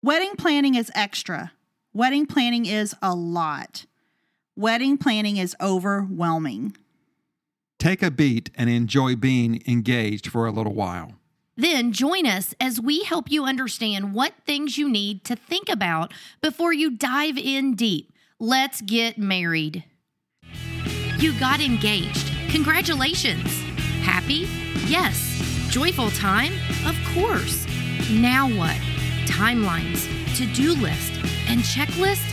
Wedding planning is extra. Wedding planning is a lot. Wedding planning is overwhelming. Take a beat and enjoy being engaged for a little while. Then join us as we help you understand what things you need to think about before you dive in deep. Let's get married. You got engaged. Congratulations. Happy? Yes. Joyful time? Of course. Now what? Timelines, to-do list, and checklist?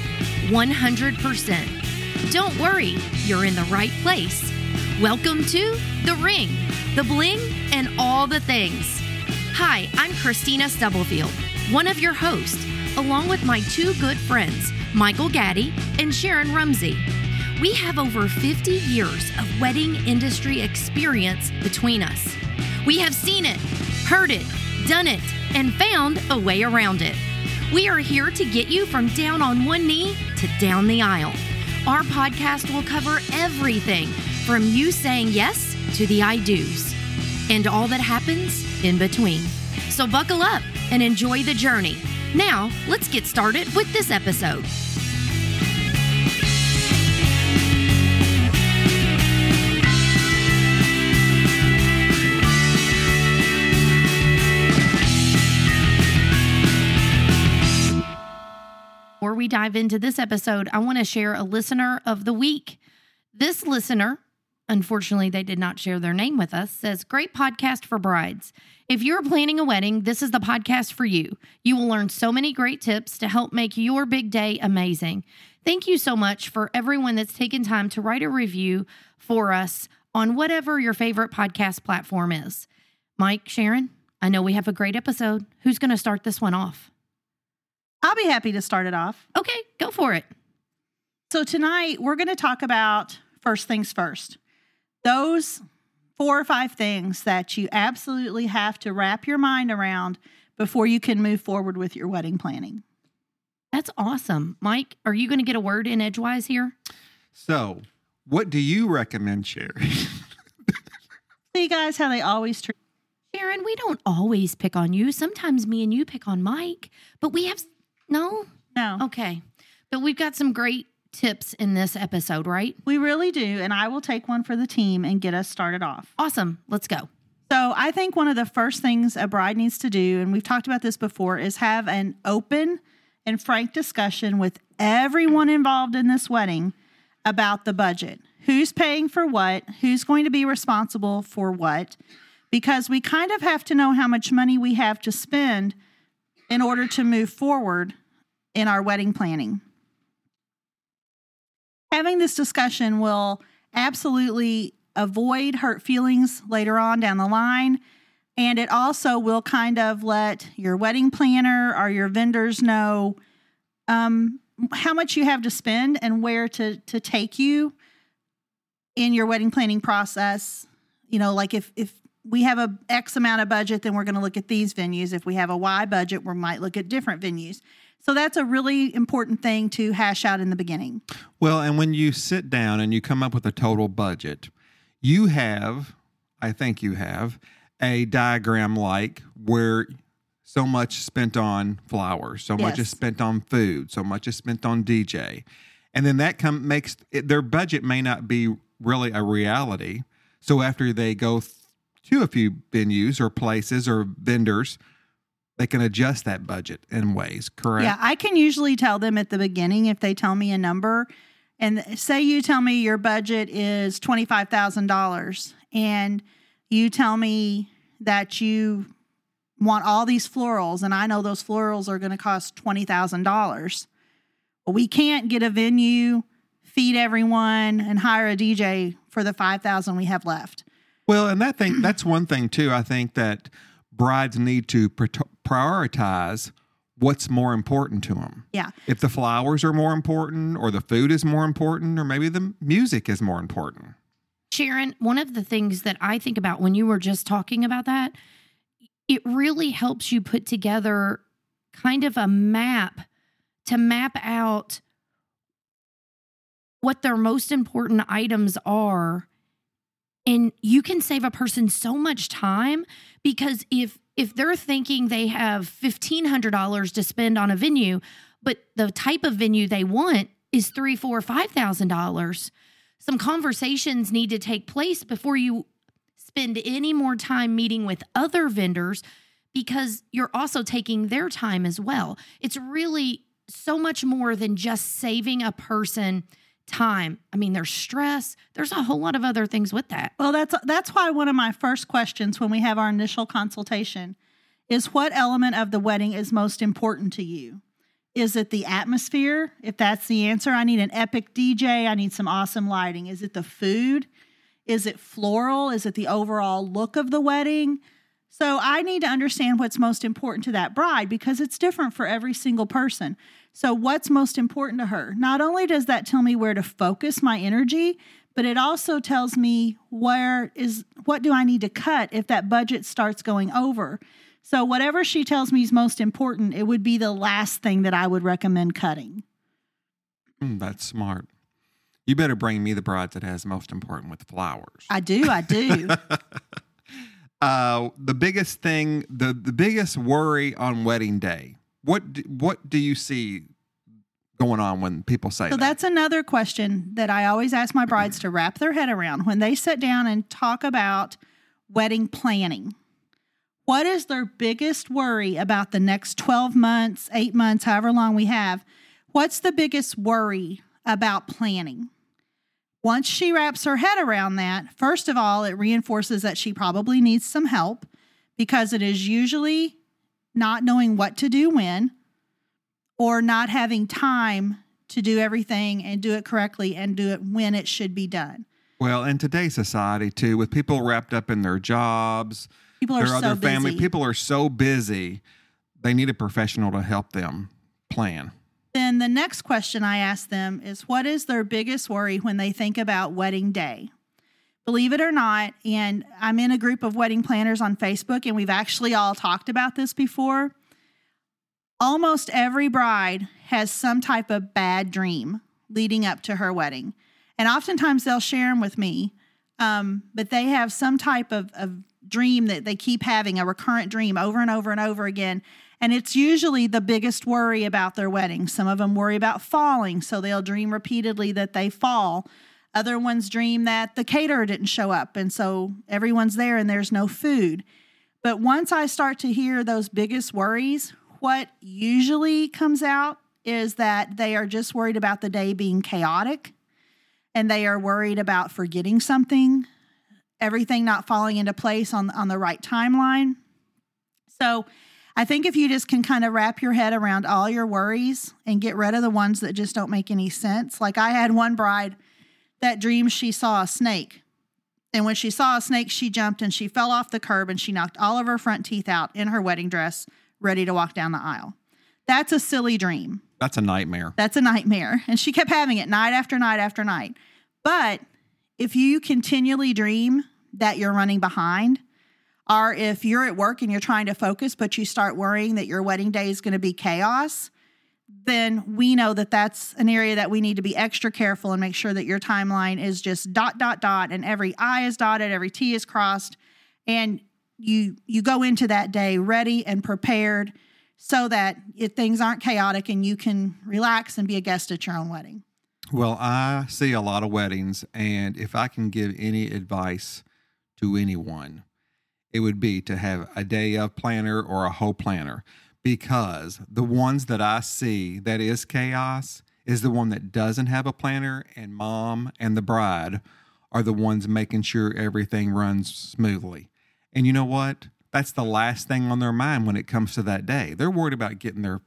100%. Don't worry, you're in the right place. Welcome to The Ring, the bling, and all the things. Hi, I'm Christina Stubblefield, one of your hosts, along with my two good friends, Michael Gaddy and Sharon Rumsey. We have over 50 years of wedding industry experience between us. We have seen it, heard it, done it, and found a way around it. We are here to get you from down on one knee to down the aisle. Our podcast will cover everything from you saying yes to the I do's and all that happens in between. So buckle up and enjoy the journey. Now, let's get started with this episode. Before we dive into this episode, I want to share a listener of the week. This listener, unfortunately, they did not share their name with us, says, "Great podcast for brides. If you're planning a wedding, this is the podcast for you. You will learn so many great tips to help make your big day amazing. Thank you so much for everyone that's taken time to write a review for us on whatever your favorite podcast platform is." Mike, Sharon, I know we have a great episode. Who's going to start this one off? I'll be happy to start it off. Okay, go for it. So tonight, we're going to talk about first things first. Those 4 or 5 things that you absolutely have to wrap your mind around before you can move forward with your wedding planning. That's awesome. Mike, are you going to get a word in edgewise here? So, what do you recommend, Sherry? See, guys, how they always treat. Sharon, we don't always pick on you. Sometimes me and you pick on Mike, but we have... No? Okay. But we've got some great tips in this episode, right? We really do, and I will take one for the team and get us started off. Awesome. Let's go. So I think one of the first things a bride needs to do, and we've talked about this before, is have an open and frank discussion with everyone involved in this wedding about the budget. Who's paying for what? Who's going to be responsible for what? Because we kind of have to know how much money we have to spend in order to move forward in our wedding planning. Having this discussion will absolutely avoid hurt feelings later on down the line, and it also will kind of let your wedding planner or your vendors know how much you have to spend and where to take you in your wedding planning process. You know, like if we have a X amount of budget, then we're going to look at these venues. If we have a Y budget, we might look at different venues. So that's a really important thing to hash out in the beginning. Well, and when you sit down and you come up with a total budget, you have, I think you have, a diagram like where so much spent on flowers, so much is spent on food, so much is spent on DJ. And then that makes their budget may not be really a reality. So after they go to a few venues or places or vendors, they can adjust that budget in ways, correct? Yeah, I can usually tell them at the beginning if they tell me a number. And say you tell me your budget is $25,000 and you tell me that you want all these florals and I know those florals are going to cost $20,000. Well, we can't get a venue, feed everyone, and hire a DJ for the $5,000 we have left. Well, and that's one thing, too. I think that brides need to prioritize what's more important to them. Yeah. If the flowers are more important or the food is more important or maybe the music is more important. Sharon, one of the things that I think about when you were just talking about that, it really helps you put together kind of a map to map out what their most important items are. And you can save a person so much time because if if they're thinking they have $1,500 to spend on a venue, but the type of venue they want is $3,000, $4,000, $5,000, some conversations need to take place before you spend any more time meeting with other vendors, because you're also taking their time as well. It's really so much more than just saving a person time. I mean, there's stress. There's a whole lot of other things with that. Well, that's why one of my first questions when we have our initial consultation is, what element of the wedding is most important to you? Is it the atmosphere? If that's the answer, I need an epic DJ. I need some awesome lighting. Is it the food? Is it floral? Is it the overall look of the wedding? So I need to understand what's most important to that bride, because it's different for every single person. So what's most important to her? Not only does that tell me where to focus my energy, but it also tells me what do I need to cut if that budget starts going over. So whatever she tells me is most important, it would be the last thing that I would recommend cutting. That's smart. You better bring me the bride that has most important with flowers. I do. The biggest thing, the biggest worry on wedding day. What do you see going on when people say that? So that's another question that I always ask my brides to wrap their head around when they sit down and talk about wedding planning. What is their biggest worry about the next 12 months, 8 months, however long we have? What's the biggest worry about planning? Once she wraps her head around that, first of all, it reinforces that she probably needs some help, because it is usually not knowing what to do when, or not having time to do everything and do it correctly and do it when it should be done. Well, in today's society, too, with people wrapped up in their jobs, their other family, people are so busy, they need a professional to help them plan. Then the next question I ask them is, what is their biggest worry when they think about wedding day? Believe it or not, and I'm in a group of wedding planners on Facebook, and we've actually all talked about this before. Almost every bride has some type of bad dream leading up to her wedding. And oftentimes they'll share them with me, but they have some type of dream that they keep having, a recurrent dream over and over and over again. And it's usually the biggest worry about their wedding. Some of them worry about falling, so they'll dream repeatedly that they fall. Other ones dream that the caterer didn't show up, and so everyone's there and there's no food. But once I start to hear those biggest worries, what usually comes out is that they are just worried about the day being chaotic, and they are worried about forgetting something, everything not falling into place on the right timeline. So I think if you just can kind of wrap your head around all your worries and get rid of the ones that just don't make any sense. Like I had one bride that dreamed she saw a snake. And when she saw a snake, she jumped and she fell off the curb and she knocked all of her front teeth out in her wedding dress, ready to walk down the aisle. That's a silly dream. That's a nightmare. That's a nightmare. And she kept having it night after night after night. But if you continually dream that you're running behind, or if you're at work and you're trying to focus, but you start worrying that your wedding day is going to be chaos, then we know that that's an area that we need to be extra careful and make sure that your timeline is just ... and every I is dotted, every T is crossed, and you go into that day ready and prepared so that things aren't chaotic and you can relax and be a guest at your own wedding. Well, I see a lot of weddings, and if I can give any advice to anyone, it would be to have a day of planner or a whole planner, because the ones that I see that is chaos is the one that doesn't have a planner, and mom and the bride are the ones making sure everything runs smoothly. And you know what? That's the last thing on their mind when it comes to that day. They're worried about getting their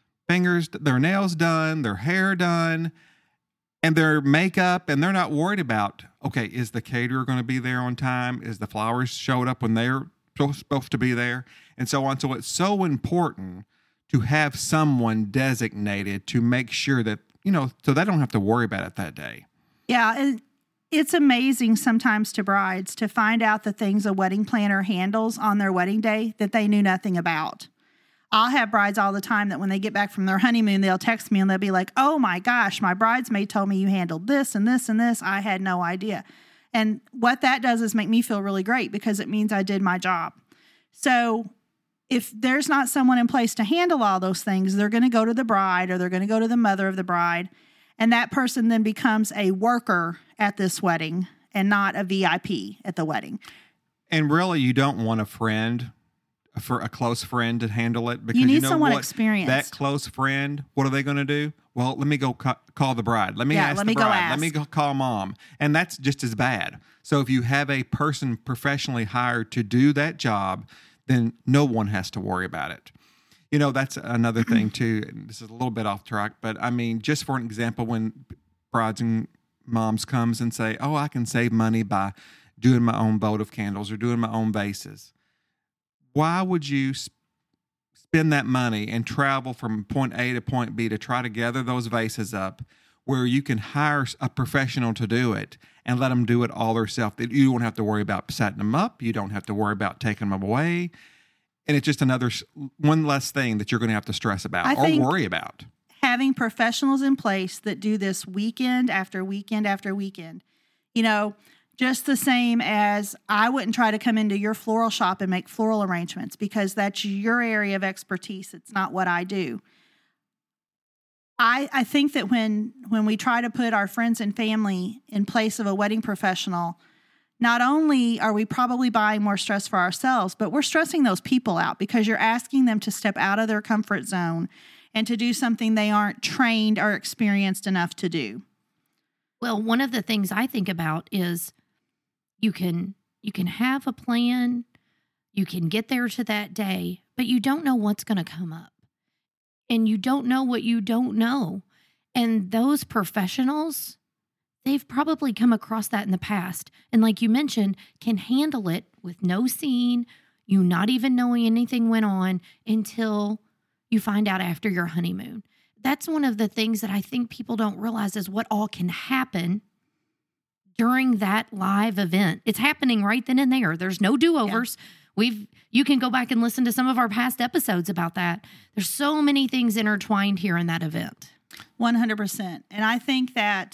nails done, their hair done, and their makeup, and they're not worried about, okay, is the caterer going to be there on time? Is the flowers showed up when they're supposed to be there? And so on. So it's so important to have someone designated to make sure that, so they don't have to worry about it that day. Yeah, it's amazing sometimes to brides to find out the things a wedding planner handles on their wedding day that they knew nothing about. I'll have brides all the time that when they get back from their honeymoon, they'll text me and they'll be like, oh my gosh, my bridesmaid told me you handled this and this and this. I had no idea. And what that does is make me feel really great because it means I did my job. So if there's not someone in place to handle all those things, they're going to go to the bride or they're going to go to the mother of the bride. And that person then becomes a worker at this wedding and not a VIP at the wedding. And really, you don't want for a close friend to handle it, because you need know someone what? experienced. That close friend, what are they going to do? Well, let me go call the bride. Let me ask let the me bride. go ask. Let me go call mom. And that's just as bad. So if you have a person professionally hired to do that job, then no one has to worry about it. You know, that's another thing too. And this is a little bit off track, but I mean, just for an example, when brides and moms comes and say, "Oh, I can save money by doing my own votive candles or doing my own vases." Why would you spend that money and travel from point A to point B to try to gather those vases up, where you can hire a professional to do it and let them do it all themselves? You don't have to worry about setting them up. You don't have to worry about taking them away. And it's just one less thing that you're going to have to stress about or worry about. Having professionals in place that do this weekend after weekend after weekend, you know, just the same as I wouldn't try to come into your floral shop and make floral arrangements because that's your area of expertise. It's not what I do. I think that when we try to put our friends and family in place of a wedding professional, not only are we probably buying more stress for ourselves, but we're stressing those people out because you're asking them to step out of their comfort zone and to do something they aren't trained or experienced enough to do. Well, one of the things I think about is you can have a plan, you can get there to that day, but you don't know what's going to come up. And you don't know what you don't know. And those professionals, they've probably come across that in the past. And like you mentioned, can handle it with no scene, you not even knowing anything went on until you find out after your honeymoon. That's one of the things that I think people don't realize is what all can happen during that live event. It's happening right then and there. There's no do-overs. Yeah. You can go back and listen to some of our past episodes about that. There's so many things intertwined here in that event. 100%. And I think that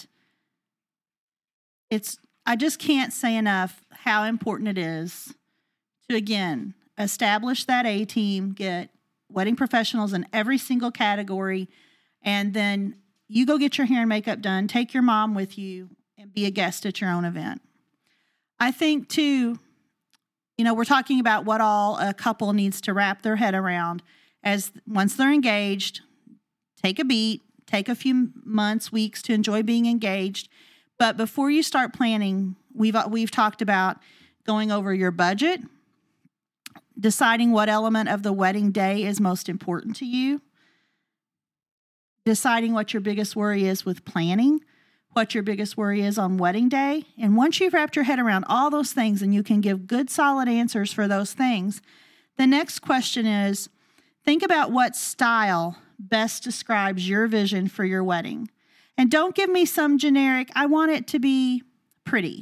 I just can't say enough how important it is to, again, establish that A-team, get wedding professionals in every single category, and then you go get your hair and makeup done, take your mom with you, and be a guest at your own event. I think, too, you know, we're talking about what all a couple needs to wrap their head around as once they're engaged, take a beat, take a few months, weeks to enjoy being engaged. But before you start planning, we've talked about going over your budget, deciding what element of the wedding day is most important to you, deciding what your biggest worry is with planning, what your biggest worry is on wedding day. And once you've wrapped your head around all those things and you can give good, solid answers for those things, the next question is, think about what style best describes your vision for your wedding. And don't give me some generic, I want it to be pretty.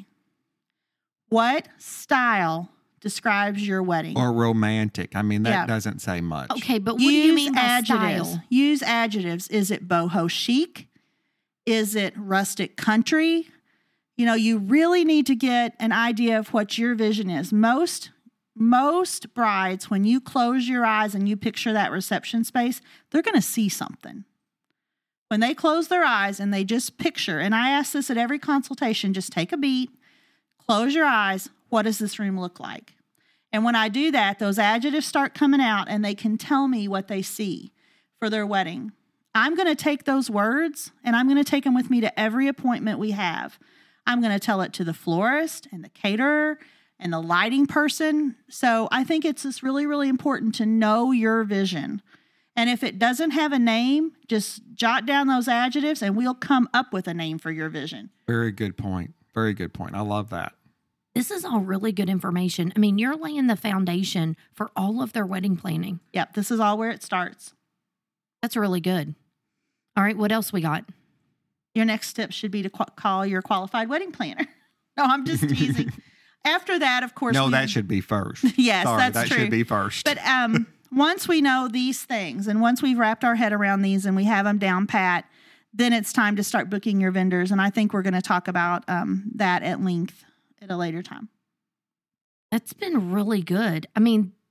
What style describes your wedding? Or romantic. I mean, that doesn't say much. Okay, but what do you mean by adjectives. style? Use adjectives. Is it boho chic? Is it rustic country? You know, you really need to get an idea of what your vision is. Most brides, when you close your eyes and you picture that reception space, they're going to see something. When they close their eyes and they just picture, and I ask this at every consultation, just take a beat, close your eyes. What does this room look like? And when I do that, those adjectives start coming out and they can tell me what they see for their wedding. I'm going to take those words and I'm going to take them with me to every appointment we have. I'm going to tell it to the florist and the caterer and the lighting person. So I think it's just really, really important to know your vision. And if it doesn't have a name, just jot down those adjectives and we'll come up with a name for your vision. Very good point. Very good point. I love that. This is all really good information. I mean, you're laying the foundation for all of their wedding planning. Yep, this is all where it starts. That's really good. All right, what else we got? Your next step should be to call your qualified wedding planner. No, I'm just teasing. After that, of course. No, that should be first. Yes, Sorry, that's that true. That should be first. But once we know these things and once we've wrapped our head around these and we have them down pat, then it's time to start booking your vendors. And I think we're going to talk about that at length at a later time. That's been really good. I mean,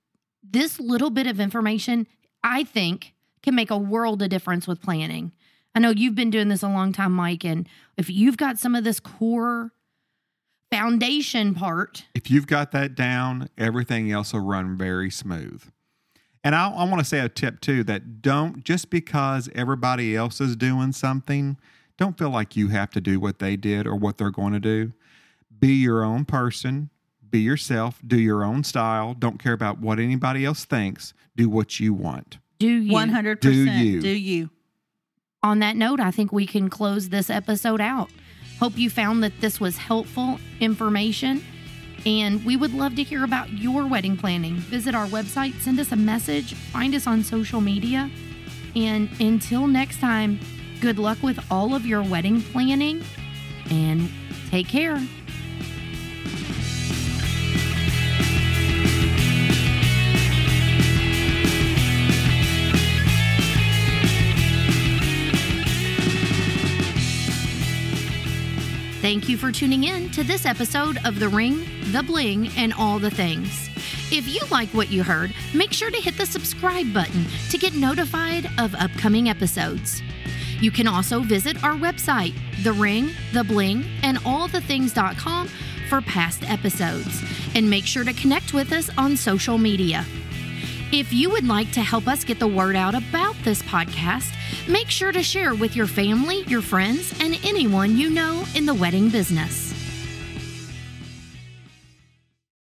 This little bit of information, I think, can make a world of difference with planning. I know you've been doing this a long time, Mike, and if you've got some of this core foundation part. If you've got that down, everything else will run very smooth. And I want to say a tip too, that don't, just because everybody else is doing something, don't feel like you have to do what they did or what they're going to do. Be your own person, be yourself, do your own style. Don't care about what anybody else thinks. Do what you want. Do you. 100%. Do you. Do you. On that note, I think we can close this episode out. Hope you found that this was helpful information. And we would love to hear about your wedding planning. Visit our website, send us a message, find us on social media. And until next time, good luck with all of your wedding planning and take care. Thank you for tuning in to this episode of The Ring, The Bling, and All the Things. If you like what you heard, make sure to hit the subscribe button to get notified of upcoming episodes. You can also visit our website, The Ring, The Bling, and allthethings.com for past episodes. And make sure to connect with us on social media. If you would like to help us get the word out about this podcast, make sure to share with your family, your friends, and anyone you know in the wedding business.